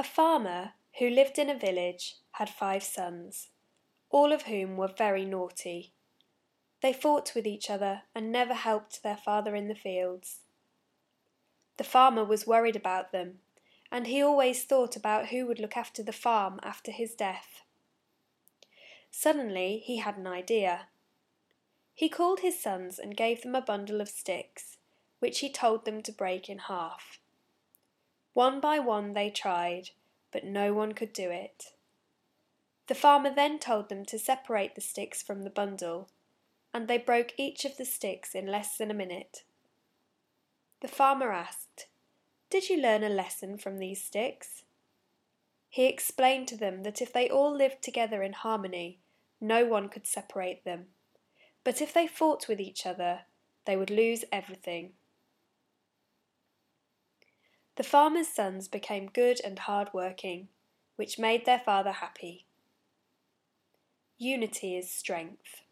A farmer who lived in a village had 5 sons, all of whom were very naughty. They fought with each other and never helped their father in the fields. The farmer was worried about them, and he always thought about who would look after the farm after his death. Suddenly he had an idea. He called his sons and gave them a bundle of sticks, which he told them to break in half. One by one they tried, but no one could do it. The farmer then told them to separate the sticks from the bundle, and they broke each of the sticks in less than a minute. The farmer asked, "Did you learn a lesson from these sticks?" He explained to them that if they all lived together in harmony, no one could separate them, but if they fought with each other, they would lose everything. The farmer's sons became good and hard-working, which made their father happy. Unity is strength.